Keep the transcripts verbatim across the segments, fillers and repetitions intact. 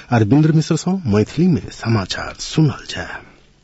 अरविंद मिश्र सँ मैथिली में समाचार सुनल जाय।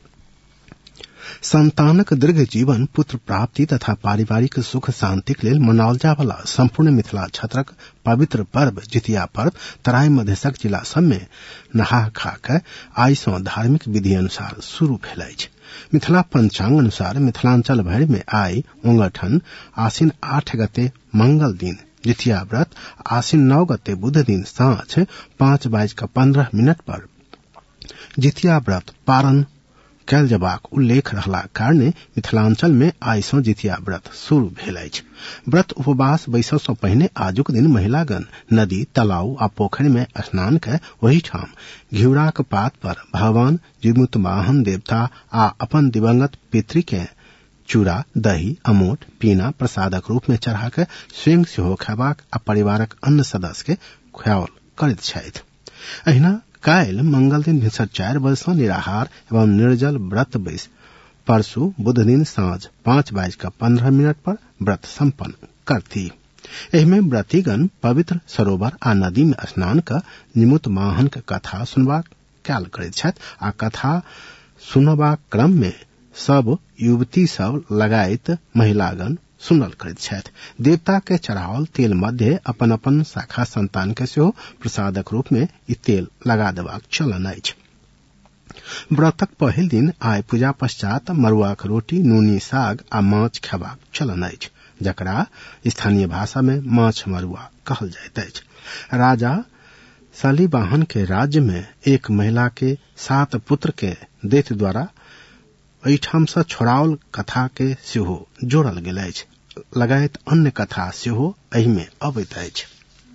संतानक दीर्घ जीवन, पुत्र प्राप्ति तथा पारिवारिक सुख शांतिक लेल मनाओल जाय वाला संपूर्ण मिथिला क्षेत्रक पवित्र पर्व जितिया पर्व तराई मधेशक जिला सब में नहा खा के आइ सँ धार्मिक विधि अनुसार शुरू भेल अछि। मिथिला पंचांग अनुसार मिथिलांचल भरि में आइ ओंगठन आसिन आठ गते मंगल दिन जितिया व्रत, आसिन नौ गते बुध दिन सांझ पांच बाज के पंद्रह मिनट पर जितिया व्रत पारण कैल जबाक उल्लेख रहला कारणे मिथिलांचल में आइ सँ जितिया व्रत शुरू भेल अछि। व्रत उपवास बैसऽ सँ पहिने आजुक दिन महिलागण नदी, तालाब आ पोखरि में स्नान कय ओहि ठाम घिउराक पात पर भगवान जीमूत वाहन देवता आ अपन दिवंगत पितृ के चूड़ा, दही, अमोट, पीना प्रसादक रूप में चढ़ा के स्वयं सेहो खयबाक आ परिवारक अन्य सदस्य के खुआओल करैत छथि। अहिना काल्हि मंगल दिन भिनसर चार बजे सँ निराहार एवं निर्जल व्रत बैस परसू बुध दिन सांझ पांच बाज के पंद्रह मिनट पर व्रत संपन्न करती। एहिमे व्रतीगण पवित्र सरोवर आ नदी में स्नान क निमुत वाहन के कथा सुनबाक कैल करैत छथि आ कथा सुनबाक क्रम में सब युवती सब लगाइत महिलागण सुनल करैत छथि। देवता के चढ़ाओल तेल मध्य अपन अपन शाखा संतान के सेहो प्रसादक रूप में ई तेल लगा देबाक चलन अछि। व्रतक पहिल दिन आइ पूजा पश्चात मरुआक रोटी, नूनी साग आ माछ खेबाक चलन अछि, जकरा स्थानीय भाषा में माछ मरुआ कहल जाइत अछि। राजा शालिवाहन के राज्य में एक महिला के सात पुत्र के दैत्य द्वारा एहिठाम सँ छोड़ाओल कथा के सेहो जोड़ल गेल अछि। लगायत अन्य कथा सेहो एहि में अबैत अछि।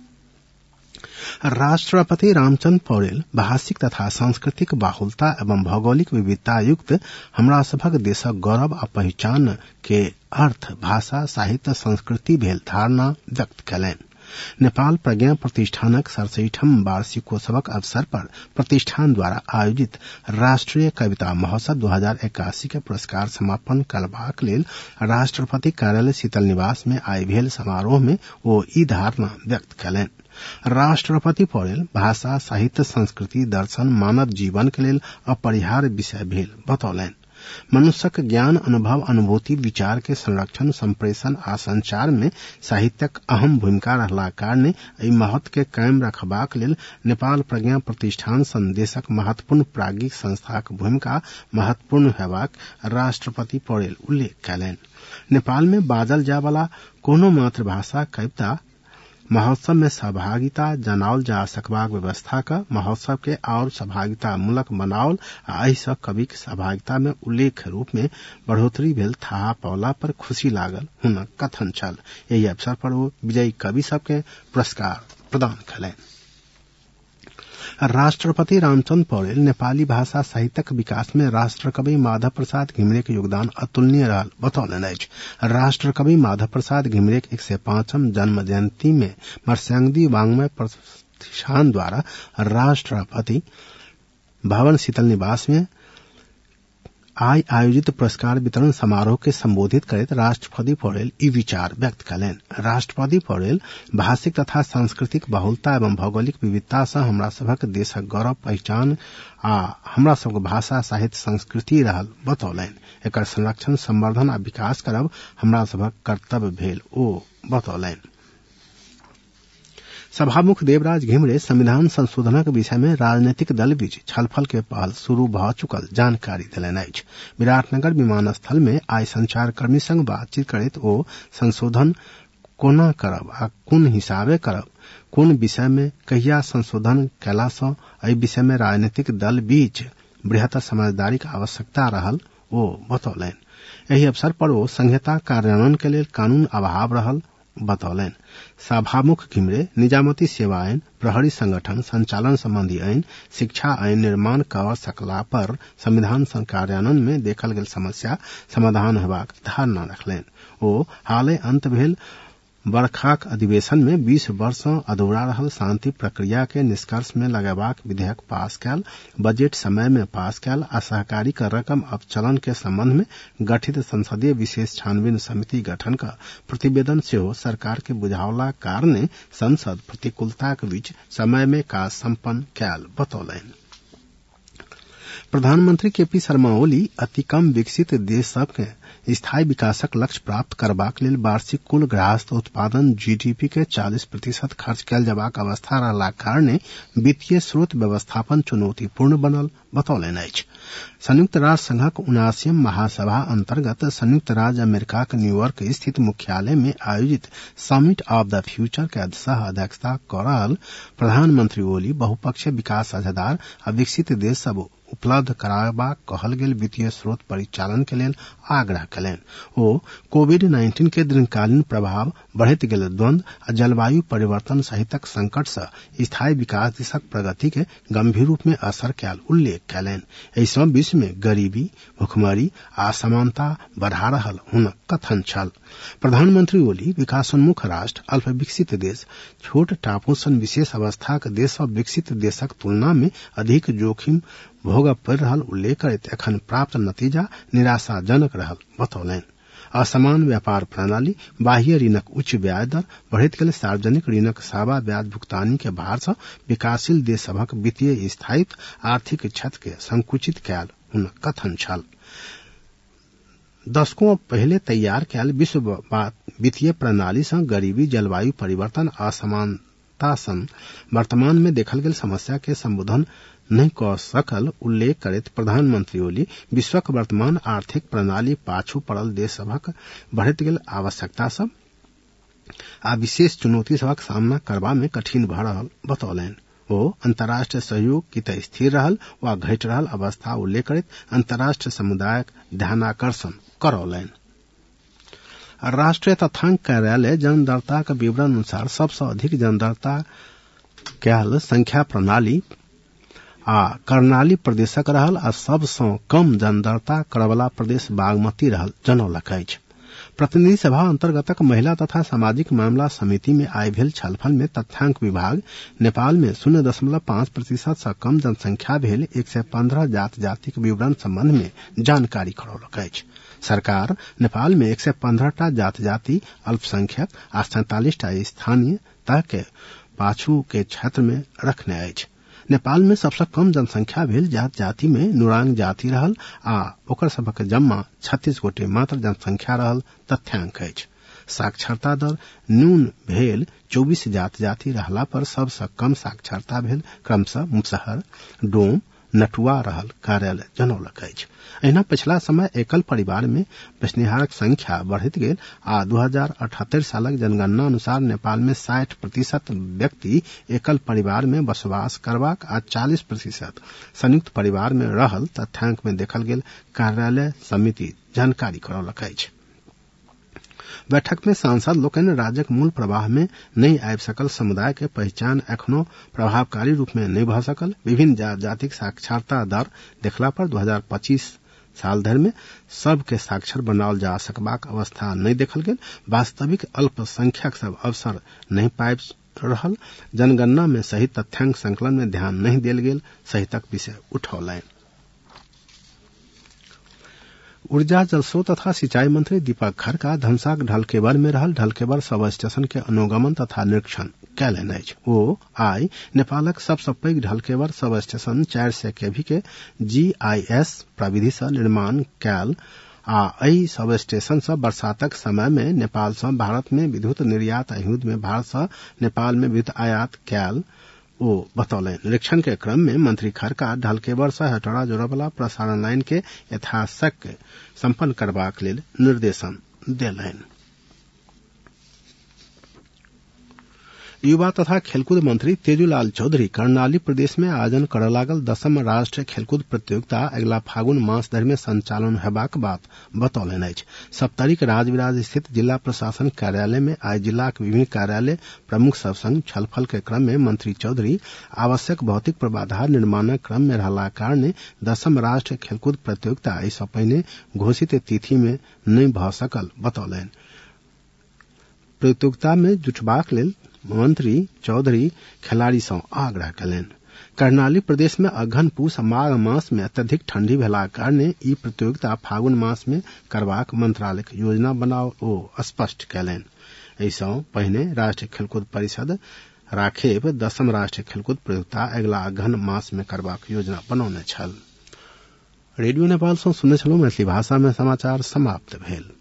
राष्ट्रपति रामचंद्र पौडेल भाषिक तथा सांस्कृतिक बाहुलता एवं भौगोलिक विविधता युक्त हमरा सभक देशक गौरव आ पहचान के अर्थ भाषा, साहित्य, संस्कृति भेल धारणा व्यक्त कयलनि। नेपाल प्रज्ञा प्रतिष्ठानक सड़सठम वार्षिकोत्सवक अवसर पर प्रतिष्ठान द्वारा आयोजित राष्ट्रीय कविता महोत्सव दो हजार इक्यासी के पुरस्कार समापन करबाक लेल राष्ट्रपति कार्यालय शीतल निवास में आइ भेल समारोह में ओ ई धारणा व्यक्त कयलनि। राष्ट्रपति पौडेल भाषा, साहित्य, संस्कृति, दर्शन मानव जीवन के लेल अपरिहार्य विषय भेल बतौलनि। मनुष्यक ज्ञान, अनुभव, अनुभूति, विचार के संरक्षण, संप्रेषण आ संचार में साहित्यक अहम भूमिका रहला कारणे एहि महत्व के कायम रखबाक लेल नेपाल प्रज्ञा प्रतिष्ठान सन देशक महत्वपूर्ण प्राज्ञिक संस्थाक भूमिका महत्वपूर्ण हेबाक राष्ट्रपति पौडेल उल्लेख कयलनि। नेपाल में बाजल जाय वाला कोनो मातृभाषा कविता महोत्सव में सहभागिता जनाओल जा सकबाक व्यवस्था का महोत्सव के और सहभागिता मूलक बनाओल आ एहि सँ कविक सहभागिता में उल्लेख रूप में बढ़ोतरी भेल थाहा पौला पर खुशी लागल हुनक कथन छल। एहि अवसर पर ओ विजयी कवि सबके पुरस्कार प्रदान कयलनि। राष्ट्रपति रामचंद्र पौडेल नेपाली भाषा साहित्यक विकास में राष्ट्रकवि माधव प्रसाद घिमिरे के योगदान अतुलनीय रहल बतौलनि अछि। राष्ट्रकवि माधव प्रसाद घिमिरे के एक सौ पांचम जन्म जयंती में मर्स्यांगदी वाङ्मय प्रतिष्ठान द्वारा राष्ट्रपति भवन शीतल निवास में आइ आयोजित पुरस्कार वितरण समारोह के संबोधित करैत राष्ट्रपति पौडेल ई विचार व्यक्त कयलनि। राष्ट्रपति पौडेल भाषिक तथा सांस्कृतिक बहुलता एवं भौगोलिक विविधता सँ हमरा सभक देशक गौरव पहचान आ हमरा सभक भाषा, साहित्य, संस्कृति रहल बतौलनि। एकर संरक्षण, संवर्धन आ विकास करब हमरा सभक कर्तव्य भेल ओ बतौलनि। सभामुख देवराज घिमिरे संविधान संशोधनक विषय में राजनीतिक दल बीच छलफल के पहल शुरू भ चुकल जानकारी देलनि अछि। विराटनगर विमानस्थल में आइ संचारकर्मी संग बातचीत करैत ओ संशोधन कोना करब आ कोन हिसाबे करब, कोन विषय में कहिया संशोधन कयला सँ एहि विषय में राजनीतिक दल बीच बृहत समझदारी के आवश्यकता रहल ओ बतौलनि। एहि अवसर पर ओ संहिता कार्यान्वयन के लेल कानून अभाव रहल बतौलनि। सभामुख घिमिरे निजामती सेवा आईन, प्रहरी संगठन संचालन संबंधी आईन, शिक्षा आईन निर्माण कर सकला पर संविधान कार्यान्वयन में देखल गेल समस्या समाधान हेबाक धारणा रखलनि। ओ हालै अंत भेल बरखाक अधिवेशन में बीस वर्ष अधूरा रहल शांति प्रक्रिया के निष्कर्ष में लगेबाक विधेयक पास कयल, बजट समय में पास कयल आ सहकारी कर रकम अपचलन के संबंध में गठित संसदीय विशेष छानबीन समिति गठन का प्रतिवेदन सेहो सरकार के बुझावला कारणे संसद प्रतिकूलताक बीच समय में काज सम्पन्न कयल बतौलनि। प्रधानमंत्री केपी शर्मा ओली अति कम विकसित देश सब के स्थायी विकासक लक्ष्य प्राप्त करबाक लेल वार्षिक कुल गृहस्थ उत्पादन जीडीपी के चालीस प्रतिशत खर्च कयल जबाक अवस्था रहला कारणे वित्तीय स्रोत व्यवस्थापन चुनौतीपूर्ण बनल बतौलनि अछि। संयुक्त राष्ट्र संघक उनासीम महासभा अंतर्गत संयुक्त राज्य अमेरिका के न्यूयॉर्क स्थित मुख्यालय में आयोजित समिट ऑफ द फ्यूचर के सह अध्यक्षता कऽ रहल प्रधानमंत्री ओली बहुपक्षीय विकास साझेदार आ विकसित देश सब उपलब्ध कराबा कहल गेल वित्तीय स्रोत परिचालन के लेल आग्रह कयलनि। ओ कोविड नाइन्टीन के दीर्घकालीन प्रभाव, बढ़ैत गेल द्वंद्व आ जलवायु परिवर्तन सहितक संकट सँ स्थायी विकास दिशक प्रगति के गंभीर रूप में असर कयल उल्लेख कयलनि। एहि सँ विश्व में गरीबी, भुखमरी आ असमानता बढ़ा रहल हुनक कथन छल। प्रधानमंत्री ओली विकासोन्मुख राष्ट्र, अल्प विकसित देश, छोट टापू सन विशेष अवस्थाक देश सभ विकसित देशक तुलना में अधिक जोखिम भोगऽ पड़ि रहल उल्लेख करैत एखन प्राप्त नतीजा निराशाजनक रहल बतौलनि। असमान व्यापार प्रणाली, बाह्य ऋणक उच्च ब्याज दर, बढ़ैत गेल सार्वजनिक ऋणक सावा ब्याज भुगतानी के भार सँ विकासशील देश सभक वित्तीय स्थायित्व आर्थिक क्षति के संकुचित कयल हुनक कथन छल। दशकों पहले तैयार कयल विश्व वित्तीय प्रणाली सँ गरीबी, जलवायु परिवर्तन, असमानता सन वर्तमान में देखल गेल समस्या के संबोधन नहीं कऽ सकल उल्लेख करैत प्रधानमंत्री ओली विश्वक वर्तमान आर्थिक प्रणाली पाछू पड़ल देश सभक बढ़ैत गेल आवश्यकता सब आ विशेष चुनौती सभक सामना करबा में कठिन भऽ रहल बतौलनि। ओ अंतर्राष्ट्रीय सहयोग कितऽ स्थिर रहल वा घटि रहल अवस्था उल्लेख करैत अंतर्राष्ट्रीय समुदायक ध्यानाकर्षण करौलनि। राष्ट्रीय तथ्यांक कार्यालय जनदरता के विवरण अनुसार सबसे अधिक जनदरता कयल संख्या प्रणाली आ कर्णाली प्रदेशक रहल आ सबसँ कम जनदरता करवला प्रदेश बागमती रहल जनौलक अछि। प्रतिनिधि सभा अंतर्गतक महिला तथा सामाजिक मामला समिति में आइ भेल छलफल में तथ्यांक विभाग नेपाल में शून्य दशमलव पांच प्रतिशत से कम जनसंख्या भेल एक सय पंद्रह जात जातिक विवरण संबंध में जानकारी करौलक अछि। सरकार नेपाल में एक सय पंद्रह टा जात जाति, अल्पसंख्यक आ सैंतालीस टा स्थानीयता के पाछू के क्षेत्र में रखने अछि। नेपाल में सबसे कम जनसंख्या भेल जात जाति में नुरांग जाति रहल आ ओकर सबक जम्मा छत्तीस गोटे मात्र जनसंख्या रहल तथ्यांक अछि। साक्षरता दर न्यून भेल चौबीस जात जाति रहला पर सबसे कम साक्षरता भेल क्रमशः मुसहर, डोम, नटुआ रहल कार्यालय जनौलक अछि। एहिना पिछला समय एकल परिवार में बसनिहारक संख्या बढ़ैत गेल आ दू हजार अठहत्तर सालक जनगणना अनुसार नेपाल में साठ प्रतिशत व्यक्ति एकल परिवार में बसवास करबाक आ चालीस प्रतिशत संयुक्त परिवार में रहल तथ्यांक में देखल गेल कार्यालय समिति जानकारी करौलक अछि। बैठक में सांसद लोकनि राज्यक मूल प्रवाह में नहीं आबि सकल समुदाय के पहचान एखनो प्रभावकारी रूप में नहीं भ सकल, विभिन्न जात जातिक साक्षरता दर देखला पर दू हजार पच्चीस साल धरि में सबके साक्षर बनाओल जा सकबाक अवस्था नहीं देखल गेल, वास्तविक अल्पसंख्यक सब अवसर नहीं पाबि रहल, जनगणना में सही तथ्यांक संकलन में ध्यान नहीं देल गेल सहितक विषय उठौलनि। ऊर्जा, जलस्रोत तथा सिंचाई मंत्री दीपक खड़का धनसाक ढलकेबर में रहल ढलकेबर सब स्टेशन के अनुगमन तथा निरीक्षण कयलनि अछि। ओ आइ नेपालक सबसँ पैघ ढलकेबर सब स्टेशन चारि सय केवी के जी आई एस प्रविधि सँ निर्माण कयल आ एहि सब स्टेशन सँ बरसातक समय में नेपाल सँ भारत में विद्युत निर्यात आ युद्ध में भारत सँ नेपाल में विद्युत आयात कयल ओ बतौलनि। निरीक्षण के क्रम में मंत्री खड़का ढलकेबर से हटौड़ा जोड़बला प्रसारण लाइन के यथाशक्य संपन्न करबाक लेल निर्देशन देलनि। युवा तथा खेलकूद मंत्री तेजूलाल चौधरी कर्णाली प्रदेश में आयोजन करय लागल दसम राष्ट्रीय खेलकूद प्रतियोगिता अगिला फागुन मास धरि में संचालन हेबाक बात बतौलनि अछि। सप्तरीक राजविराज स्थित जिला प्रशासन कार्यालय में आइ जिलाक विभिन्न कार्यालय प्रमुख सब संग छलफल के क्रम में मंत्री चौधरी आवश्यक भौतिक पूर्वाधार निर्माणक क्रम में रहला कारणे दसम राष्ट्रीय खेलकूद प्रतियोगिता एहि सँ पहिने घोषित तिथि में नहि भऽ सकल बतौलनि। प्रतियोगिता में जुटबाक लेल मंत्री चौधरी खिलाड़ी सँ आग्रह कयलनि। कर्णाली प्रदेश में अगहन पूस माघ मास में अत्यधिक ठंडी भेलाक कारणे ई प्रतियोगिता फागुन मास में करबाक मंत्रालयक योजना बनाओ ओ स्पष्ट कयलनि। एहि सँ पहिने राष्ट्रीय खेलकूद परिषद राखेब दसम राष्ट्रीय खेलकूद प्रतियोगिता अगिला अगहन मास में करबाक योजना बनौने छल। रेडियो नेपाल सँ सुनने छलहुँ मैथिली भाषा में समाचार समाप्त भेल।